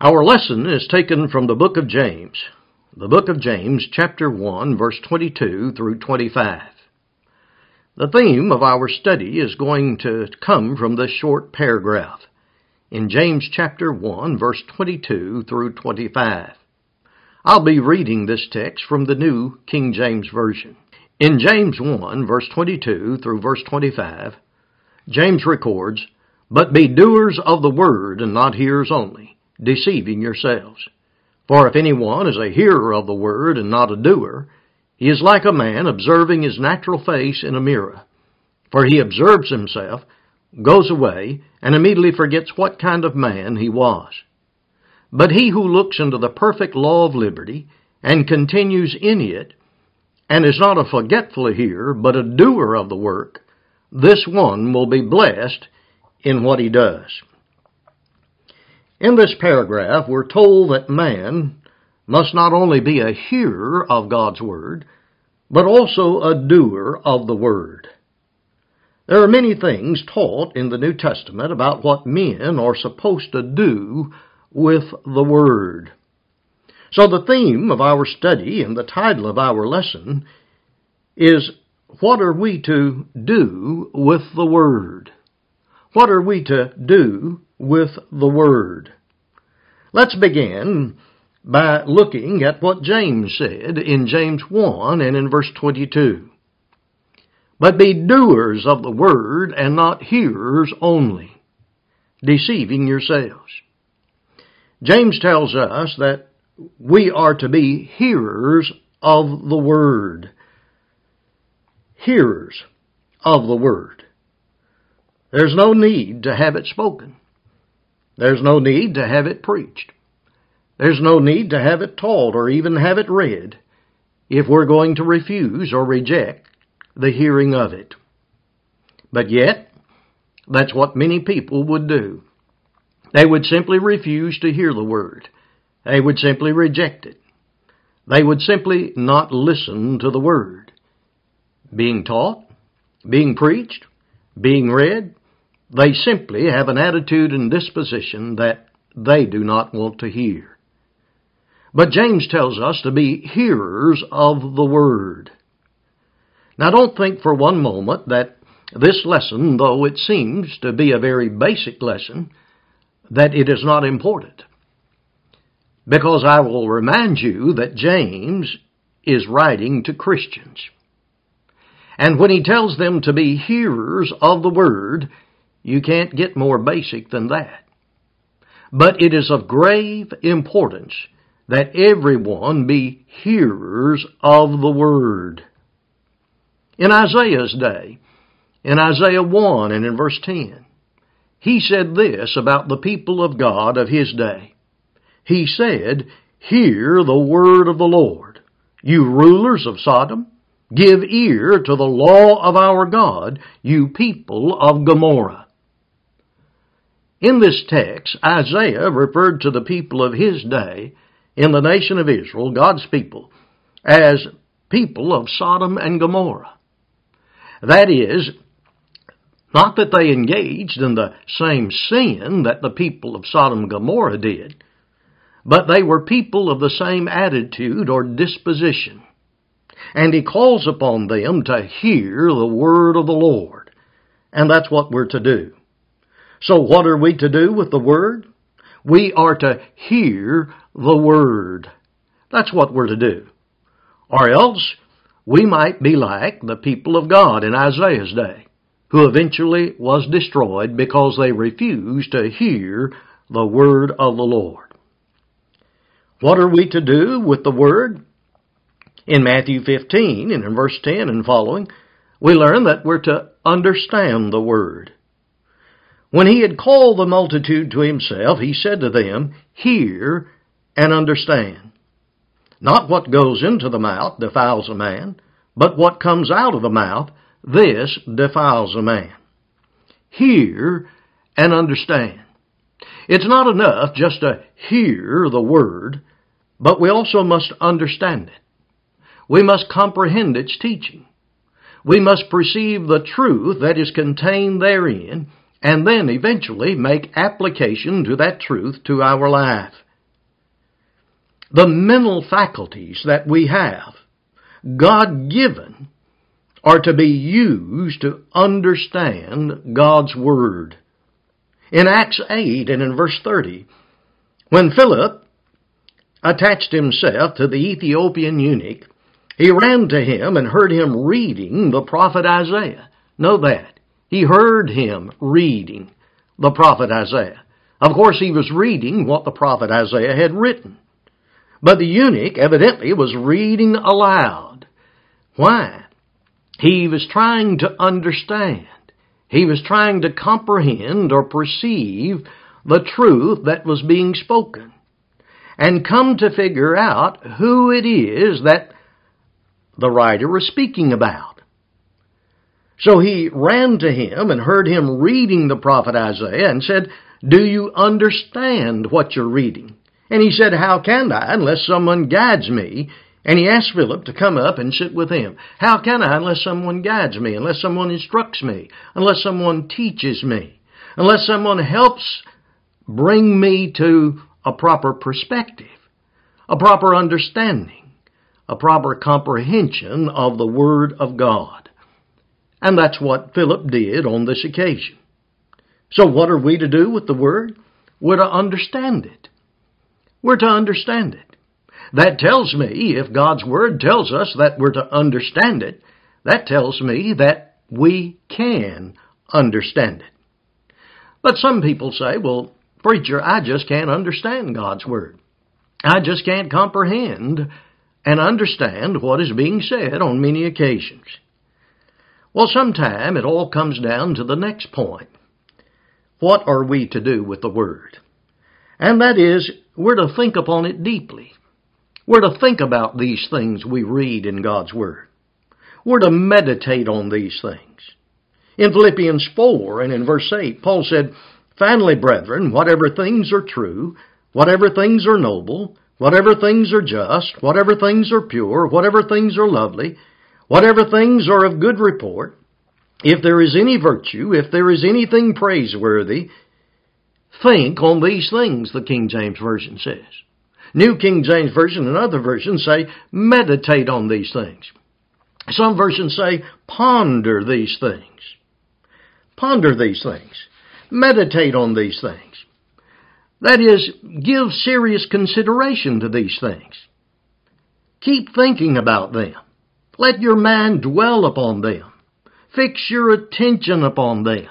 Our lesson is taken from the book of James. The book of James, chapter 1, verse 22 through 25. The theme of our study is going to come from this short paragraph in James chapter 1, verse 22 through 25. I'll be reading this text from the New King James Version. In James 1, verse 22 through verse 25, James records, "But be doers of the word and not hearers only, deceiving yourselves. For if anyone is a hearer of the word and not a doer, he is like a man observing his natural face in a mirror. For he observes himself, goes away, and immediately forgets what kind of man he was. But he who looks into the perfect law of liberty and continues in it, and is not a forgetful hearer, but a doer of the work, this one will be blessed in what he does." In this paragraph, we're told that man must not only be a hearer of God's word, but also a doer of the word. There are many things taught in the New Testament about what men are supposed to do with the word. So the theme of our study and the title of our lesson is, what are we to do with the word? What are we to do with the word? Let's begin by looking at what James said in James 1 and in verse 22. "But be doers of the word and not hearers only, deceiving yourselves." James tells us that we are to be hearers of the word. Hearers of the word. There's no need to have it spoken. There's no need to have it preached. There's no need to have it taught or even have it read if we're going to refuse or reject the hearing of it. But yet, that's what many people would do. They would simply refuse to hear the word. They would simply reject it. They would simply not listen to the word. Being taught, being preached, being read, they simply have an attitude and disposition that they do not want to hear. But James tells us to be hearers of the word. Now don't think for one moment that this lesson, though it seems to be a very basic lesson, that it is not important. Because I will remind you that James is writing to Christians. And when he tells them to be hearers of the word, you can't get more basic than that. But it is of grave importance that everyone be hearers of the word. In Isaiah's day, in Isaiah 1 and in verse 10, he said this about the people of God of his day. He said, "Hear the word of the Lord, you rulers of Sodom. Give ear to the law of our God, you people of Gomorrah." In this text, Isaiah referred to the people of his day in the nation of Israel, God's people, as people of Sodom and Gomorrah. That is, not that they engaged in the same sin that the people of Sodom and Gomorrah did, but they were people of the same attitude or disposition. And he calls upon them to hear the word of the Lord. And that's what we're to do. So what are we to do with the word? We are to hear the word. That's what we're to do. Or else we might be like the people of God in Isaiah's day, who eventually was destroyed because they refused to hear the word of the Lord. What are we to do with the word? In Matthew 15 and in verse 10 and following, we learn that we're to understand the word. When he had called the multitude to himself, he said to them, "Hear and understand. Not what goes into the mouth defiles a man, but what comes out of the mouth, this defiles a man." Hear and understand. It's not enough just to hear the word, but we also must understand it. We must comprehend its teaching. We must perceive the truth that is contained therein, and then eventually make application to that truth to our life. The mental faculties that we have, God-given, are to be used to understand God's Word. In Acts 8 and in verse 30, when Philip attached himself to the Ethiopian eunuch, he ran to him and heard him reading the prophet Isaiah. Know that. He heard him reading the prophet Isaiah. Of course, he was reading what the prophet Isaiah had written. But the eunuch evidently was reading aloud. Why? He was trying to understand. He was trying to comprehend or perceive the truth that was being spoken, and come to figure out who it is that the writer was speaking about. So he ran to him and heard him reading the prophet Isaiah and said, "Do you understand what you're reading?" And he said, "How can I unless someone guides me?" And he asked Philip to come up and sit with him. How can I unless someone guides me, unless someone instructs me, unless someone teaches me, unless someone helps bring me to a proper perspective, a proper understanding, a proper comprehension of the Word of God? And that's what Philip did on this occasion. So what are we to do with the Word? We're to understand it. We're to understand it. That tells me, if God's Word tells us that we're to understand it, that tells me that we can understand it. But some people say, "Well, preacher, I just can't understand God's Word. I just can't comprehend and understand what is being said on many occasions." Well, sometime it all comes down to the next point. What are we to do with the Word? And that is, we're to think upon it deeply. We're to think about these things we read in God's Word. We're to meditate on these things. In Philippians 4 and in verse 8, Paul said, "Finally, brethren, whatever things are true, whatever things are noble, whatever things are just, whatever things are pure, whatever things are lovely, whatever things are of good report, if there is any virtue, if there is anything praiseworthy, think on these things," the King James Version says. New King James Version and other versions say, meditate on these things. Some versions say, ponder these things. Ponder these things. Meditate on these things. That is, give serious consideration to these things. Keep thinking about them. Let your mind dwell upon them. Fix your attention upon them.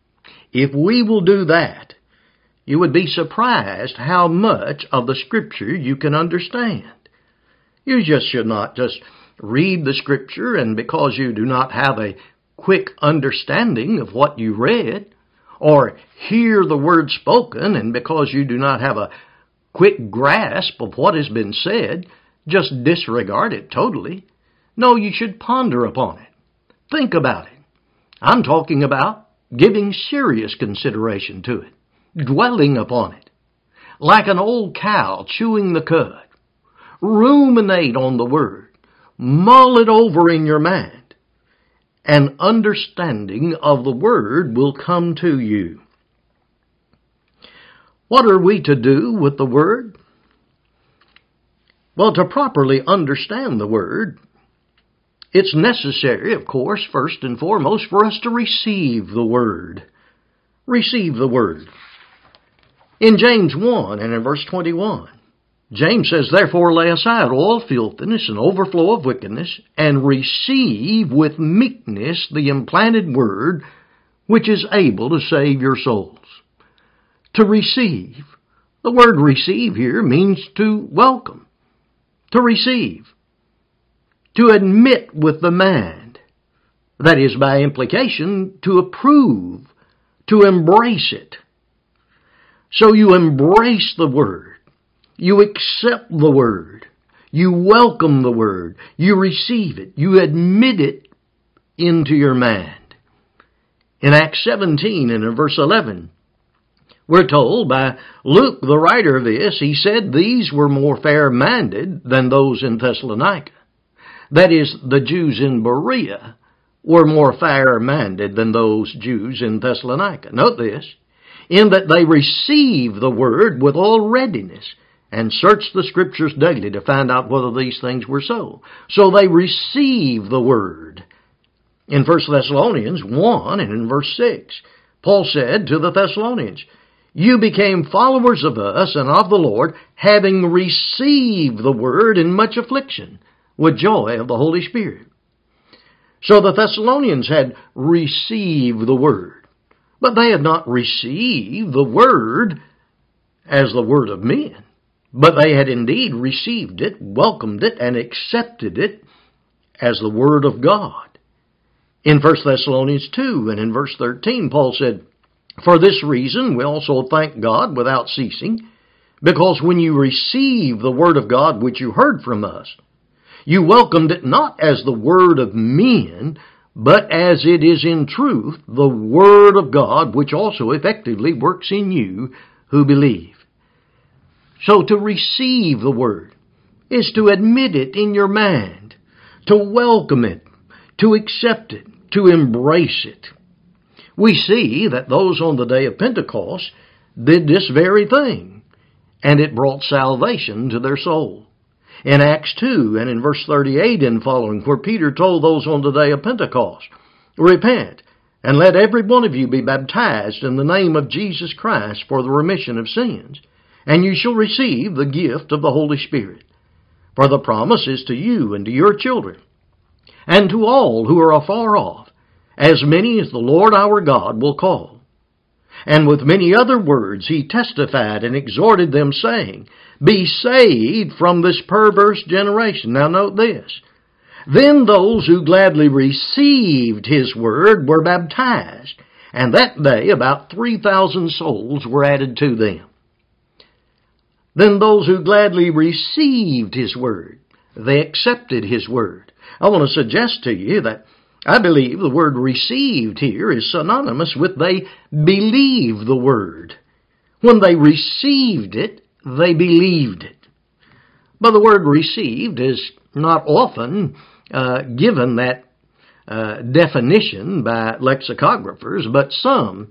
If we will do that, you would be surprised how much of the Scripture you can understand. You just should not just read the Scripture, and because you do not have a quick understanding of what you read, or hear the word spoken, and because you do not have a quick grasp of what has been said, just disregard it totally. No, you should ponder upon it. Think about it. I'm talking about giving serious consideration to it. Dwelling upon it, like an old cow chewing the cud. Ruminate on the Word. Mull it over in your mind. An understanding of the Word will come to you. What are we to do with the Word? Well, to properly understand the Word, it's necessary, of course, first and foremost, for us to receive the Word. Receive the Word. In James 1 and in verse 21, James says, "Therefore lay aside all filthiness and overflow of wickedness, and receive with meekness the implanted word, which is able to save your souls." To receive. The word receive here means to welcome, to receive, to admit with the mind. That is, by implication, to approve, to embrace it. So you embrace the Word. You accept the Word. You welcome the Word. You receive it. You admit it into your mind. In Acts 17 and in verse 11, we're told by Luke, the writer of this, he said these were more fair-minded than those in Thessalonica. That is, the Jews in Berea were more fair-minded than those Jews in Thessalonica. Note this, in that they received the Word with all readiness, and searched the Scriptures daily to find out whether these things were so. So they received the Word. In 1 Thessalonians 1 and in verse 6, Paul said to the Thessalonians, "You became followers of us and of the Lord, having received the Word in much affliction, with joy of the Holy Spirit." So the Thessalonians had received the Word, but they had not received the Word as the Word of men, but they had indeed received it, welcomed it, and accepted it as the Word of God. In 1 Thessalonians 2 and in verse 13, Paul said, "For this reason we also thank God without ceasing, because when you received the Word of God which you heard from us, you welcomed it not as the word of men, but as it is in truth the Word of God, which also effectively works in you who believe." So to receive the Word is to admit it in your mind, to welcome it, to accept it, to embrace it. We see that those on the day of Pentecost did this very thing, and it brought salvation to their soul. In Acts 2 and in verse 38 and following, where Peter told those on the day of Pentecost, "Repent, and let every one of you be baptized in the name of Jesus Christ for the remission of sins, and you shall receive the gift of the Holy Spirit. For the promise is to you and to your children, and to all who are afar off, as many as the Lord our God will call." And with many other words he testified and exhorted them, saying, "Be saved from this perverse generation." Now note this. Then those who gladly received his word were baptized, and that day about 3,000 souls were added to them. Then those who gladly received his word, they accepted his word. I want to suggest to you that I believe the word received here is synonymous with they believed the word. When they received it, they believed it. But the word received is not often given that definition by lexicographers, but some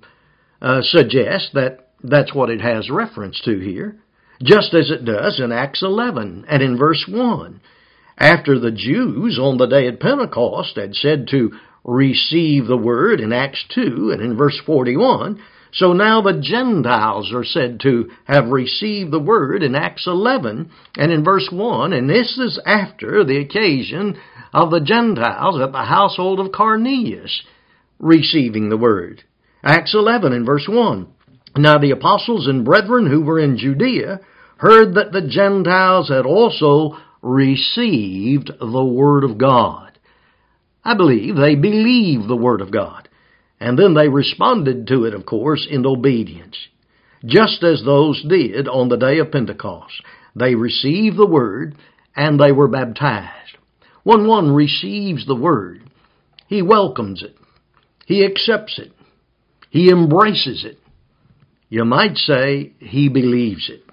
suggest that that's what it has reference to here, just as it does in Acts 11 and in verse 1. After the Jews on the day of Pentecost had said to receive the word in Acts 2 and in verse 41, so now the Gentiles are said to have received the word in Acts 11 and in verse 1, and this is after the occasion of the Gentiles at the household of Cornelius receiving the word. Acts 11 and verse 1, "Now the apostles and brethren who were in Judea heard that the Gentiles had also received the Word of God." I believe they believed the Word of God, and then they responded to it, of course, in obedience, just as those did on the day of Pentecost. They received the Word, and they were baptized. When one receives the Word, he welcomes it, he accepts it, he embraces it. You might say he believes it.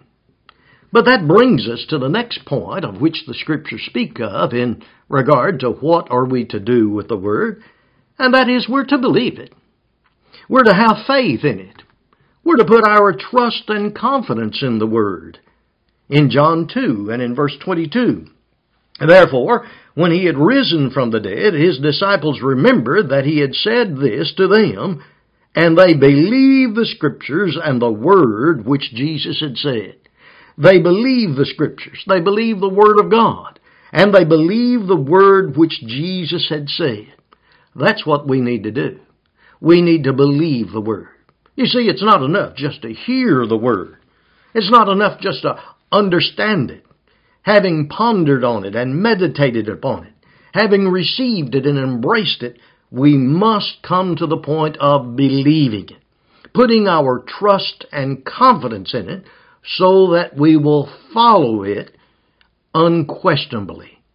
But that brings us to the next point of which the Scriptures speak of in regard to what are we to do with the Word, and that is we're to believe it. We're to have faith in it. We're to put our trust and confidence in the Word. In John 2 and in verse 22, "Therefore, when he had risen from the dead, his disciples remembered that he had said this to them, and they believed the Scriptures and the Word which Jesus had said." They believe the Scriptures, they believe the Word of God, and they believe the Word which Jesus had said. That's what we need to do. We need to believe the Word. You see, it's not enough just to hear the Word. It's not enough just to understand it. Having pondered on it and meditated upon it, having received it and embraced it, we must come to the point of believing it, putting our trust and confidence in it, so that we will follow it unquestionably.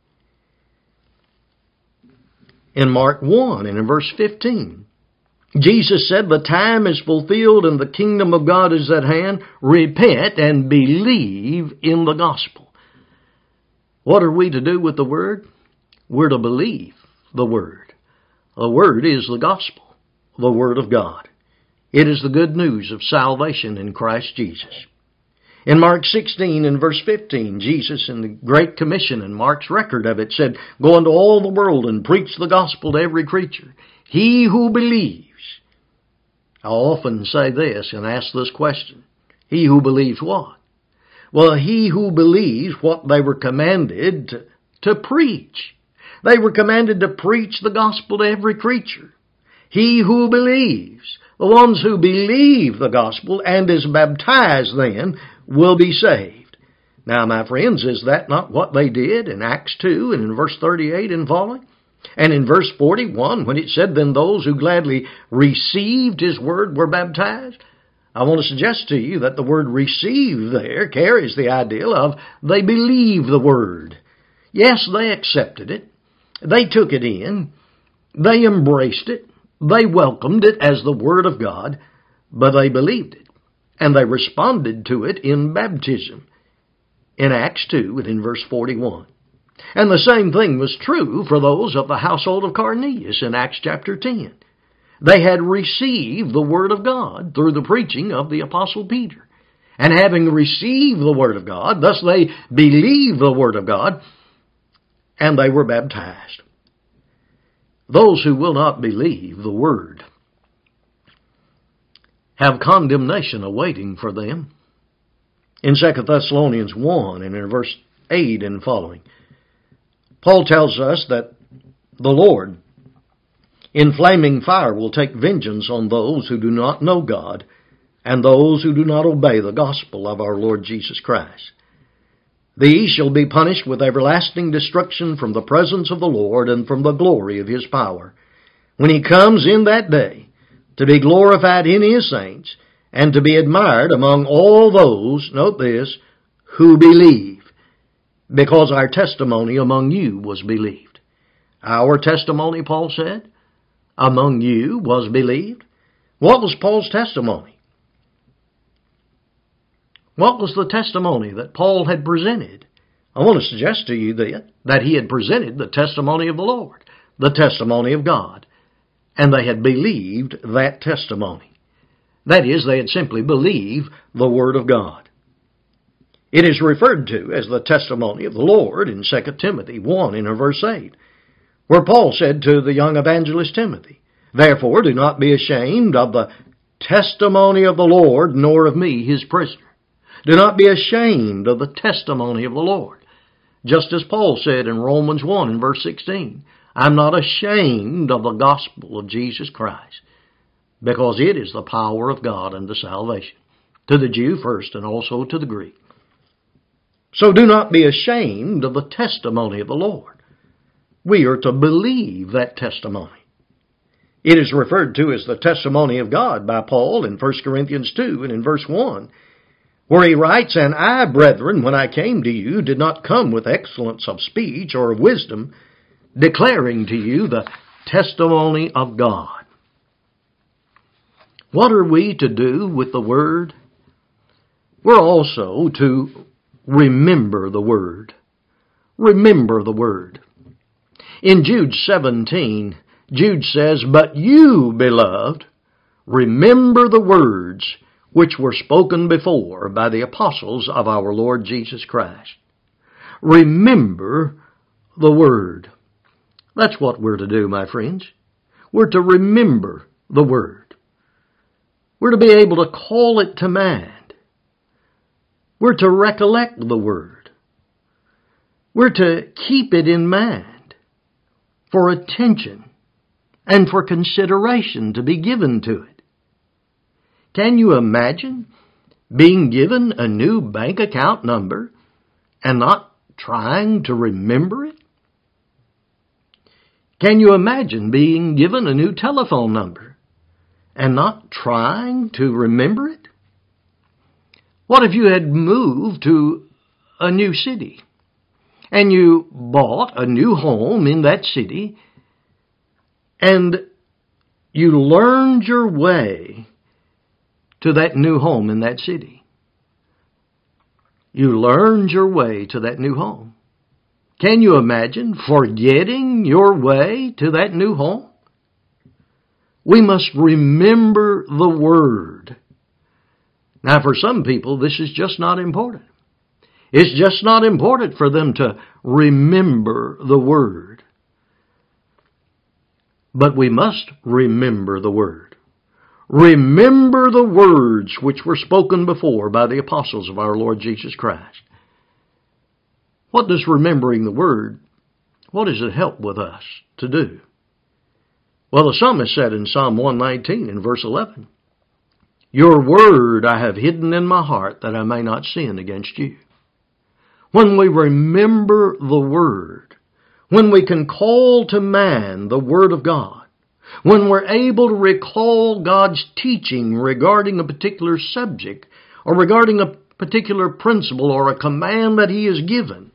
In Mark 1 and in verse 15, Jesus said, "The time is fulfilled and the kingdom of God is at hand. Repent and believe in the gospel." What are we to do with the Word? We're to believe the Word. The Word is the gospel, the Word of God. It is the good news of salvation in Christ Jesus. In Mark 16 and verse 15, Jesus in the Great Commission and Mark's record of it said, "Go into all the world and preach the gospel to every creature. He who believes." I often say this and ask this question. He who believes what? Well, he who believes what they were commanded to preach. They were commanded to preach the gospel to every creature. He who believes, the ones who believe the gospel and is baptized then, will be saved. Now, my friends, is that not what they did in Acts 2 and in verse 38 and following? And in verse 41, when it said, "Then those who gladly received His word were baptized," I want to suggest to you that the word "receive" there carries the idea of they believe the word. Yes, they accepted it. They took it in. They embraced it. They welcomed it as the Word of God, but they believed it. And they responded to it in baptism in Acts 2 and in verse 41. And the same thing was true for those of the household of Cornelius in Acts chapter 10. They had received the Word of God through the preaching of the Apostle Peter. And having received the Word of God, thus they believed the Word of God, and they were baptized. Those who will not believe the Word have condemnation awaiting for them. In 2 Thessalonians 1 and in verse 8 and following, Paul tells us that the Lord in flaming fire will take vengeance on those who do not know God and those who do not obey the gospel of our Lord Jesus Christ. These shall be punished with everlasting destruction from the presence of the Lord and from the glory of His power, when He comes in that day to be glorified in His saints and to be admired among all those, note this, who believe, because our testimony among you was believed. Our testimony, Paul said, among you was believed. What was Paul's testimony? What was the testimony that Paul had presented? I want to suggest to you that he had presented the testimony of the Lord, the testimony of God, and they had believed that testimony. That is, they had simply believed the Word of God. It is referred to as the testimony of the Lord in 2 Timothy 1 in verse 8, where Paul said to the young evangelist Timothy, "Therefore do not be ashamed of the testimony of the Lord, nor of me, His prisoner." Do not be ashamed of the testimony of the Lord. Just as Paul said in Romans 1 and verse 16, "I'm not ashamed of the gospel of Jesus Christ, because it is the power of God unto salvation, to the Jew first and also to the Greek." So do not be ashamed of the testimony of the Lord. We are to believe that testimony. It is referred to as the testimony of God by Paul in 1 Corinthians 2 and in verse 1, where he writes, "And I, brethren, when I came to you, did not come with excellence of speech or of wisdom, declaring to you the testimony of God." What are we to do with the Word? We're also to remember the Word. Remember the Word. In Jude 17, Jude says, "But you, beloved, remember the words which were spoken before by the apostles of our Lord Jesus Christ." Remember the Word. That's what we're to do, my friends. We're to remember the Word. We're to be able to call it to mind. We're to recollect the Word. We're to keep it in mind for attention and for consideration to be given to it. Can you imagine being given a new bank account number and not trying to remember it? Can you imagine being given a new telephone number and not trying to remember it? What if you had moved to a new city and you bought a new home in that city and you learned your way to that new home in that city? You learned your way to that new home. Can you imagine forgetting your way to that new home? We must remember the Word. Now, for some people, this is just not important. It's just not important for them to remember the Word. But we must remember the Word. Remember the words which were spoken before by the apostles of our Lord Jesus Christ. What does remembering the Word, what does it help with us to do? Well, the psalmist said in Psalm 119 in verse 11, Your word I have hidden in my heart that I may not sin against you. When we remember the Word, when we can call to mind the Word of God, when we're able to recall God's teaching regarding a particular subject or regarding a particular principle or a command that He has given,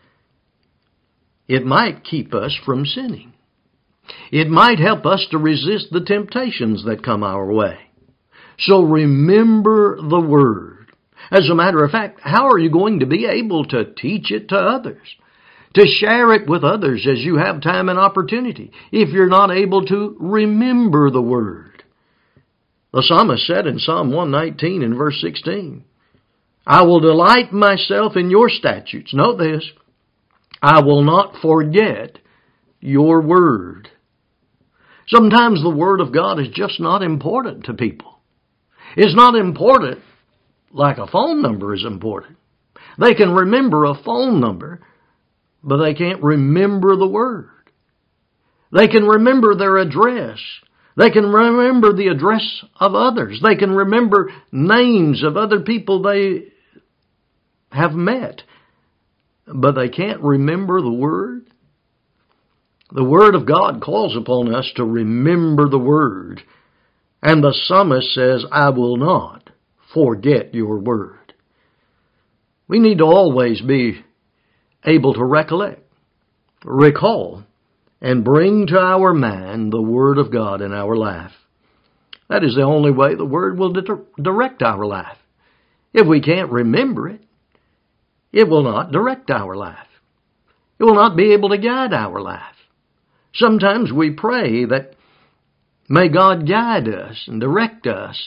it might keep us from sinning. It might help us to resist the temptations that come our way. So remember the Word. As a matter of fact, how are you going to be able to teach it to others? To share it with others as you have time and opportunity, if you're not able to remember the Word? The psalmist said in Psalm 119 and verse 16, I will delight myself in your statutes. Note this, I will not forget your Word. Sometimes the Word of God is just not important to people. It's not important like a phone number is important. They can remember a phone number, but they can't remember the Word. They can remember their address. They can remember the address of others. They can remember names of other people they have met, but they can't remember the Word. The Word of God calls upon us to remember the Word. And the psalmist says, I will not forget your Word. We need to always be able to recollect, recall, and bring to our mind the Word of God in our life. That is the only way the Word will direct our life. If we can't remember it, it will not direct our life. It will not be able to guide our life. Sometimes we pray that may God guide us and direct us.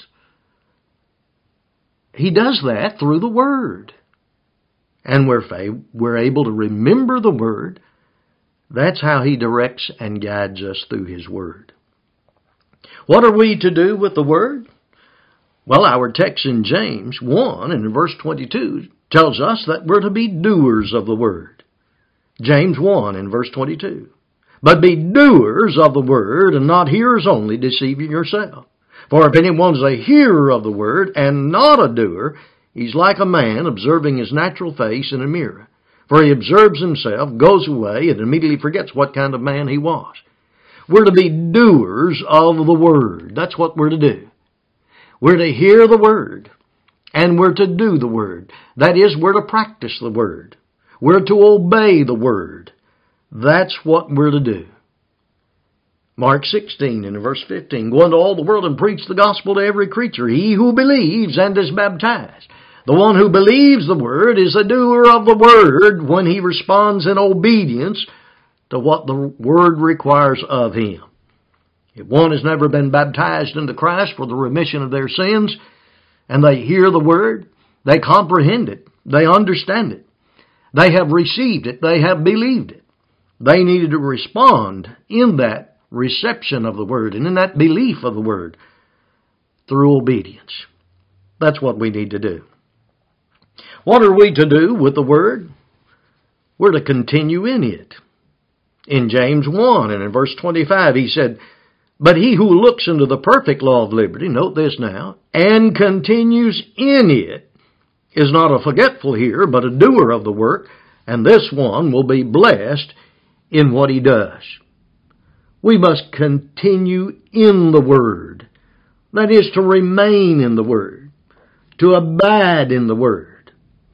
He does that through the Word. And we're able to remember the Word. That's how He directs and guides us through His Word. What are we to do with the Word? Well, our text in James 1 and in verse 22 tells us that we're to be doers of the Word. James 1 and verse 22. But be doers of the Word, and not hearers only, deceiving yourself. For if anyone's a hearer of the Word, and not a doer, he's like a man observing his natural face in a mirror. For he observes himself, goes away, and immediately forgets what kind of man he was. We're to be doers of the Word. That's what we're to do. We're to hear the Word, and we're to do the Word. That is, we're to practice the Word. We're to obey the Word. That's what we're to do. Mark 16 and verse 15, Go into all the world and preach the gospel to every creature. He who believes and is baptized. The one who believes the Word is a doer of the Word when he responds in obedience to what the Word requires of him. If one has never been baptized into Christ for the remission of their sins, and they hear the Word, they comprehend it, they understand it, they have received it, they have believed it. They needed to respond in that reception of the Word and in that belief of the Word through obedience. That's what we need to do. What are we to do with the Word? We're to continue in it. In James 1 and in verse 25 he said, But he who looks into the perfect law of liberty, note this now, and continues in it, is not a forgetful hearer, but a doer of the work, and this one will be blessed in what he does. We must continue in the Word. That is, to remain in the Word, to abide in the Word.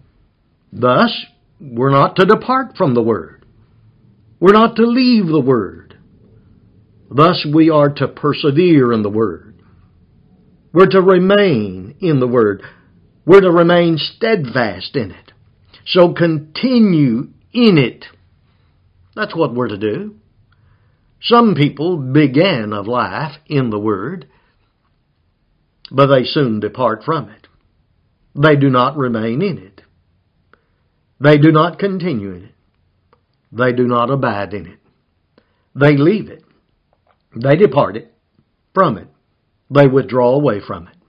Thus, we're not to depart from the Word. We're not to leave the Word. Thus, we are to persevere in the Word. We're to remain in the Word. We're to remain steadfast in it. So continue in it. That's what we're to do. Some people began of life in the Word, but they soon depart from it. they do not remain in it. They do not continue in it. They do not abide in it. They leave it. They depart it from it. They withdraw away from it.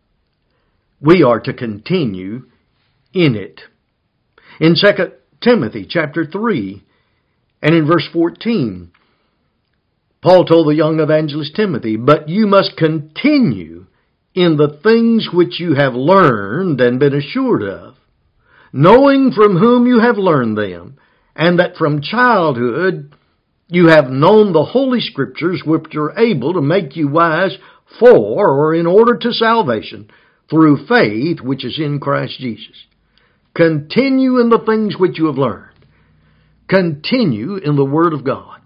We are to continue in it. In 2 Timothy chapter 3 and in verse 14, Paul told the young evangelist Timothy, "But you must continue in the things which you have learned and been assured of, knowing from whom you have learned them, and that from childhood you have known the Holy Scriptures, which are able to make you wise for or in order to salvation through faith which is in Christ Jesus." Continue in the things which you have learned. Continue in the Word of God.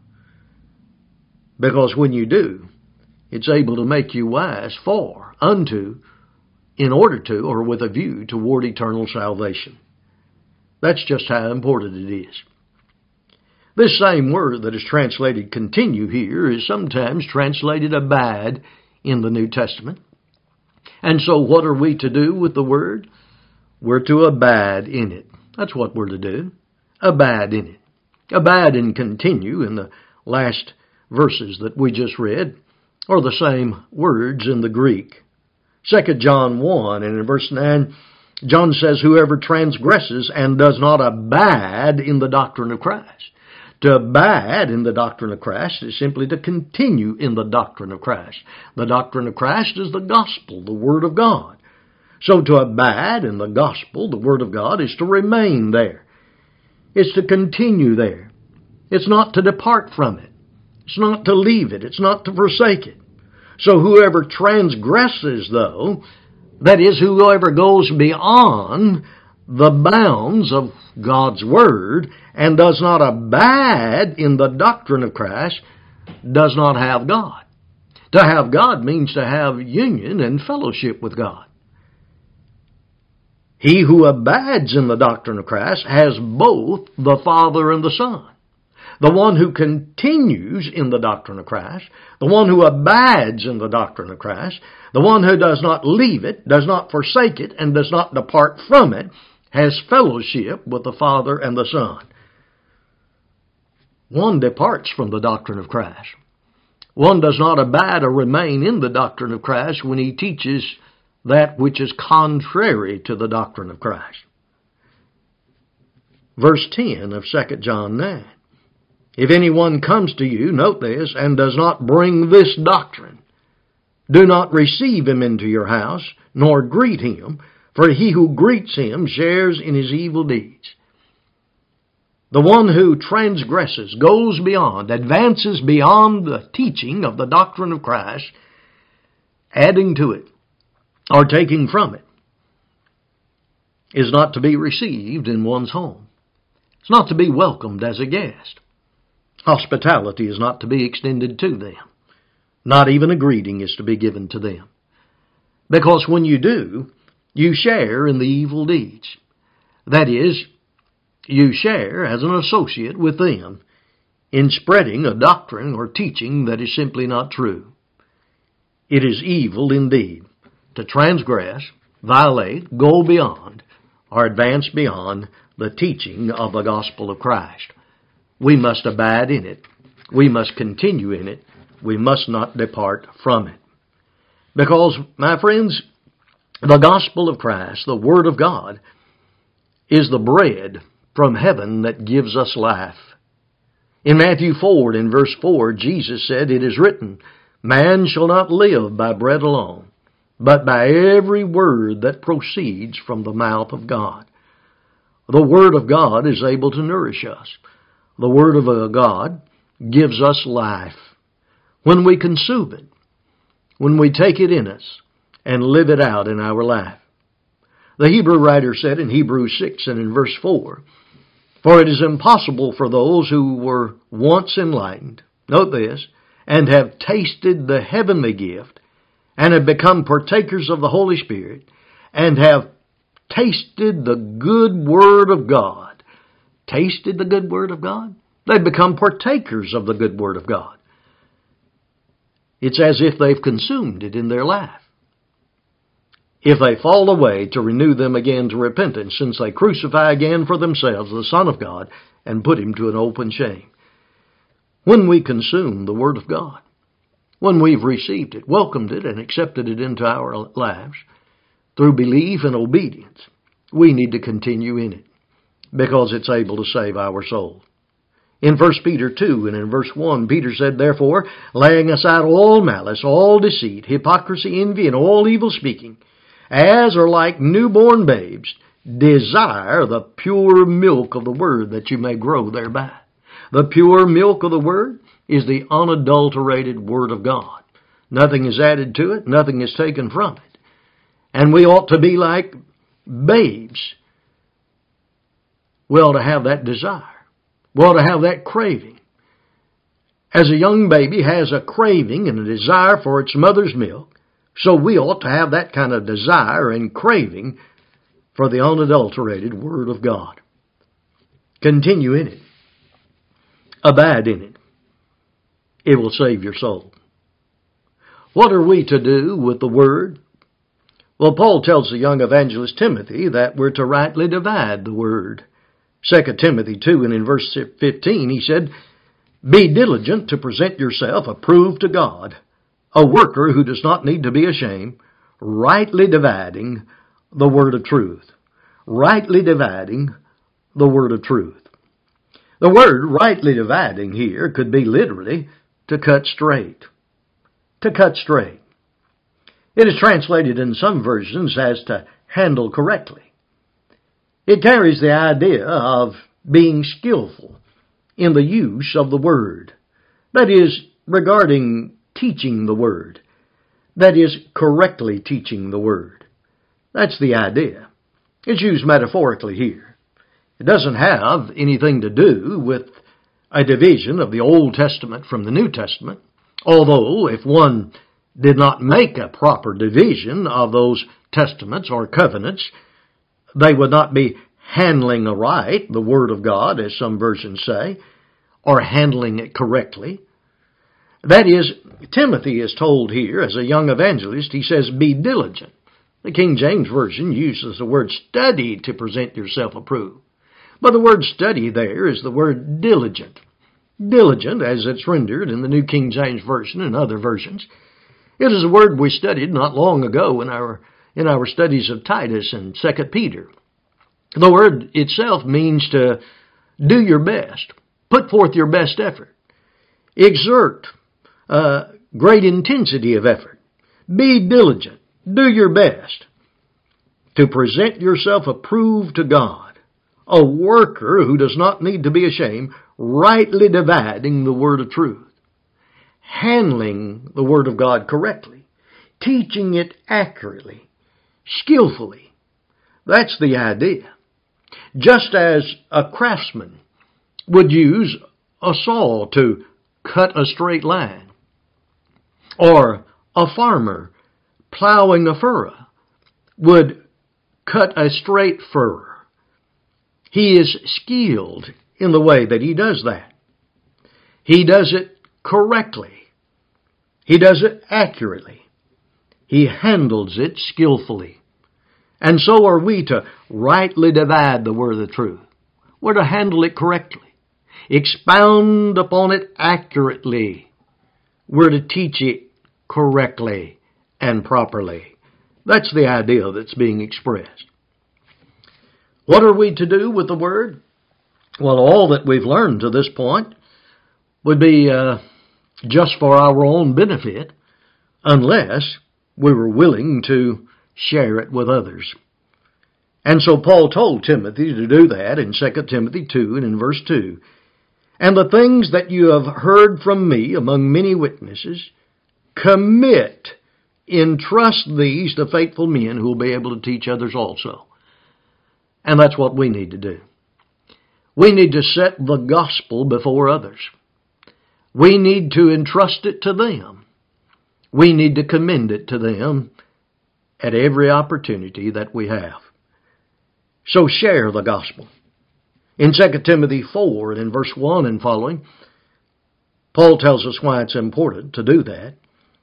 Because when you do, it's able to make you wise for, unto, in order to, or with a view toward eternal salvation. That's just how important it is. This same word that is translated continue here is sometimes translated abide in the New Testament. And so what are we to do with the word? We're to abide in it. That's what we're to do. Abide in it. Abide and continue in the last verses that we just read are the same words in the Greek. 2 John 1 and in verse 9, John says, "Whoever transgresses and does not abide in the doctrine of Christ." To abide in the doctrine of Christ is simply to continue in the doctrine of Christ. The doctrine of Christ is the gospel, the Word of God. So to abide in the gospel, the Word of God, is to remain there. It's to continue there. It's not to depart from it. It's not to leave it. It's not to forsake it. So whoever transgresses, though, that is, whoever goes beyond the bounds of God's Word and does not abide in the doctrine of Christ, does not have God. To have God means to have union and fellowship with God. He who abides in the doctrine of Christ has both the Father and the Son. The one who continues in the doctrine of Christ, the one who abides in the doctrine of Christ, the one who does not leave it, does not forsake it, and does not depart from it, has fellowship with the Father and the Son. One departs from the doctrine of Christ. One does not abide or remain in the doctrine of Christ when he teaches that which is contrary to the doctrine of Christ. Verse 10 of 2 John 9. "If anyone comes to you," note this, "and does not bring this doctrine, do not receive him into your house, nor greet him, for he who greets him shares in his evil deeds." The one who transgresses, goes beyond, advances beyond the teaching of the doctrine of Christ, adding to it, or taking from it, is not to be received in one's home. It's not to be welcomed as a guest. Hospitality is not to be extended to them. Not even a greeting is to be given to them. Because when you do, you share in the evil deeds. That is, you share as an associate with them in spreading a doctrine or teaching that is simply not true. It is evil indeed to transgress, violate, go beyond, or advance beyond the teaching of the gospel of Christ. We must abide in it. We must continue in it. We must not depart from it. Because, my friends, the gospel of Christ, the Word of God, is the bread from heaven that gives us life. In Matthew 4, in verse 4, Jesus said, "It is written, man shall not live by bread alone, but by every word that proceeds from the mouth of God." The Word of God is able to nourish us. The Word of God gives us life. When we consume it, when we take it in us and live it out in our life. The Hebrew writer said in Hebrews 6 and in verse 4, "For it is impossible for those who were once enlightened," note this, "and have tasted the heavenly gift, and have become partakers of the Holy Spirit, and have tasted the good Word of God." Tasted the good Word of God? They've become partakers of the good Word of God. It's as if they've consumed it in their life. if they fall away, to renew them again to repentance, since they crucify again for themselves the Son of God and put him to an open shame. When we consume the Word of God, when we've received it, welcomed it, and accepted it into our lives through belief and obedience, we need to continue in it because it's able to save our soul. In 1 Peter 2 and in verse 1, Peter said, "Therefore, laying aside all malice, all deceit, hypocrisy, envy, and all evil speaking, as are like newborn babes, desire the pure milk of the Word, that you may grow thereby." The pure milk of the Word is the unadulterated Word of God. Nothing is added to it, nothing is taken from it. And we ought to be like babes. We ought to have that desire. We ought to have that craving. As a young baby has a craving and a desire for its mother's milk, so we ought to have that kind of desire and craving for the unadulterated Word of God. Continue in it. Abide in it. It will save your soul. What are we to do with the Word? Well, Paul tells the young evangelist Timothy that we're to rightly divide the Word. 2 Timothy 2 and in verse 15 he said, "Be diligent to present yourself approved to God, a worker who does not need to be ashamed, rightly dividing the word of truth." Rightly dividing the word of truth. The word rightly dividing here could be literally to cut straight. To cut straight. It is translated in some versions as to handle correctly. It carries the idea of being skillful in the use of the Word. That is, regarding teaching the Word. That is, correctly teaching the Word. That's the idea. It's used metaphorically here. It doesn't have anything to do with a division of the Old Testament from the New Testament, although if one did not make a proper division of those testaments or covenants, they would not be handling aright the Word of God, as some versions say, or handling it correctly. That is, Timothy is told here, as a young evangelist, he says, "Be diligent." The King James Version uses the word study to present yourself approved. But the word study there is the word diligent. Diligent, as it's rendered in the New King James Version and other versions. It is a word we studied not long ago in our studies of Titus and 2 Peter. The word itself means to do your best, put forth your best effort, exert great intensity of effort, be diligent, do your best to present yourself approved to God, a worker who does not need to be ashamed, rightly dividing the word of truth, handling the Word of God correctly, teaching it accurately, skillfully. That's the idea. Just as a craftsman would use a saw to cut a straight line, or a farmer plowing a furrow would cut a straight furrow. He is skilled in the way that he does that. He does it correctly. He does it accurately. He handles it skillfully. And so are we to rightly divide the word of truth. We're to handle it correctly. Expound upon it accurately. We're to teach it correctly and properly. That's the idea that's being expressed. What are we to do with the Word? Well, all that we've learned to this point would be just for our own benefit, unless we were willing to share it with others. And so Paul told Timothy to do that in 2 Timothy 2 and in verse 2. "And the things that you have heard from me among many witnesses, entrust these to faithful men who will be able to teach others also." And that's what we need to do. We need to set the gospel before others. We need to entrust it to them. We need to commend it to them at every opportunity that we have. So share the gospel. In 2 Timothy 4 and in verse 1 and following, Paul tells us why it's important to do that.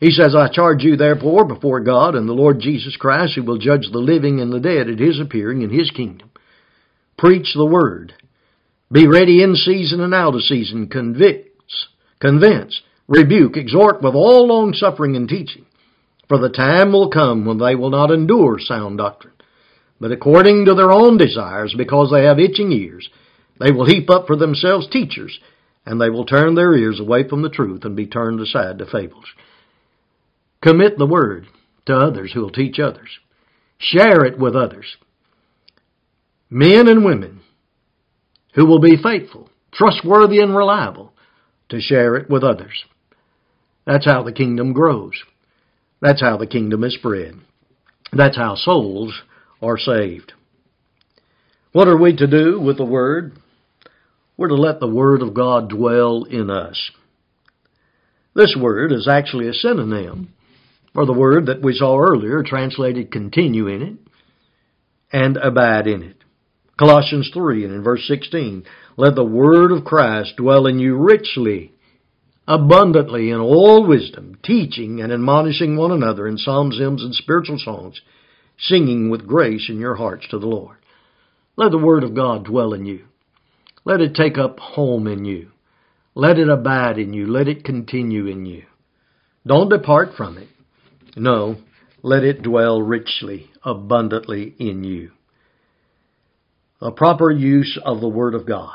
He says, I charge you therefore before God and the Lord Jesus Christ, who will judge the living and the dead at His appearing in His kingdom. Preach the word. Be ready in season and out of season. Convince, rebuke, exhort with all longsuffering and teaching. For the time will come when they will not endure sound doctrine, but according to their own desires, because they have itching ears, they will heap up for themselves teachers, and they will turn their ears away from the truth and be turned aside to fables. Commit the word to others who will teach others. Share it with others. Men and women who will be faithful, trustworthy, and reliable to share it with others. That's how the kingdom grows. That's how the kingdom is spread. That's how souls are saved. What are we to do with the Word? We're to let the Word of God dwell in us. This word is actually a synonym for the word that we saw earlier, translated continue in it and abide in it. Colossians 3 and in verse 16, let the word of Christ dwell in you richly, abundantly in all wisdom, teaching and admonishing one another in psalms, hymns, and spiritual songs, singing with grace in your hearts to the Lord. Let the word of God dwell in you. Let it take up home in you. Let it abide in you. Let it continue in you. Don't depart from it. No, let it dwell richly, abundantly in you. A proper use of the Word of God.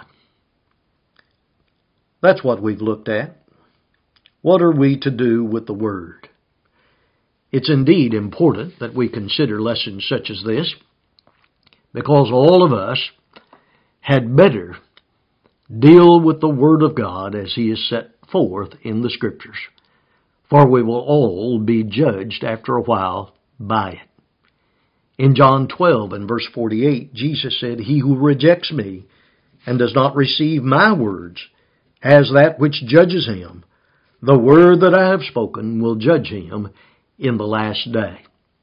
That's what we've looked at. What are we to do with the Word? It's indeed important that we consider lessons such as this, because all of us had better deal with the Word of God as He is set forth in the Scriptures, for we will all be judged after a while by it. In John 12 and verse 48, Jesus said, he who rejects me and does not receive my words has that which judges him. The word that I have spoken will judge him in the last day.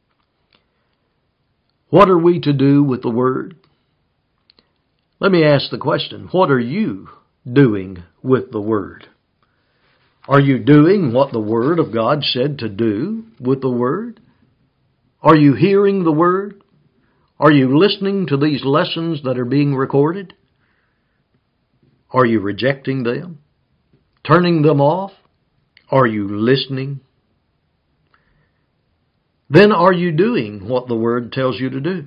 What are we to do with the Word? Let me ask the question, what are you doing with the Word? Are you doing what the Word of God said to do with the Word? Are you hearing the Word? Are you listening to these lessons that are being recorded? Are you rejecting them? Turning them off? Are you listening? Then are you doing what the Word tells you to do?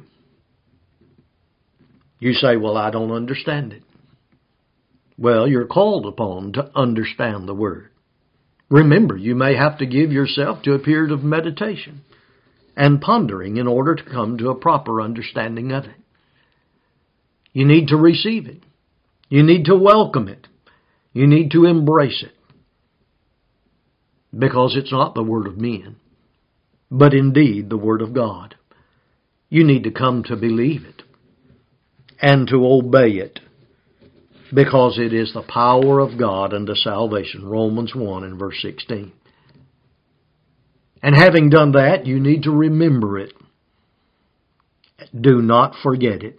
You say, well, I don't understand it. Well, you're called upon to understand the Word. Remember, you may have to give yourself to a period of meditation and pondering in order to come to a proper understanding of it. You need to receive it. You need to welcome it. You need to embrace it. Because it's not the word of men, but indeed the Word of God. You need to come to believe it and to obey it, because it is the power of God unto salvation, Romans 1 and verse 16. And having done that, you need to remember it. Do not forget it.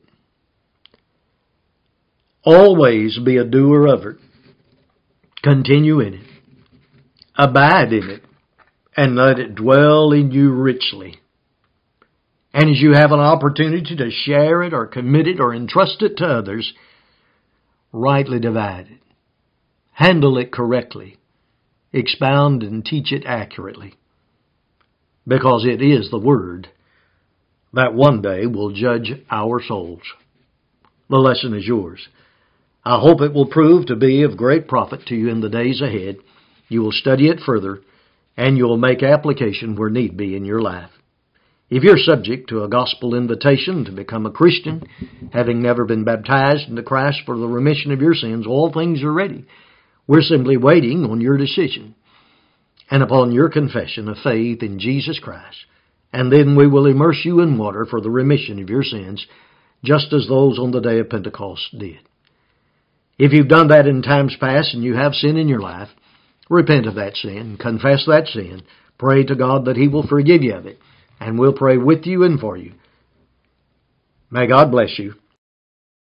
Always be a doer of it. Continue in it. Abide in it. And let it dwell in you richly. And as you have an opportunity to share it or commit it or entrust it to others, rightly divide it. Handle it correctly. Expound and teach it accurately. Because it is the Word that one day will judge our souls. The lesson is yours. I hope it will prove to be of great profit to you in the days ahead. You will study it further, and you will make application where need be in your life. If you're subject to a gospel invitation to become a Christian, having never been baptized into Christ for the remission of your sins, all things are ready. We're simply waiting on your decision and upon your confession of faith in Jesus Christ. And then we will immerse you in water for the remission of your sins, just as those on the day of Pentecost did. If you've done that in times past and you have sin in your life, repent of that sin, confess that sin, pray to God that He will forgive you of it, and we'll pray with you and for you. May God bless you.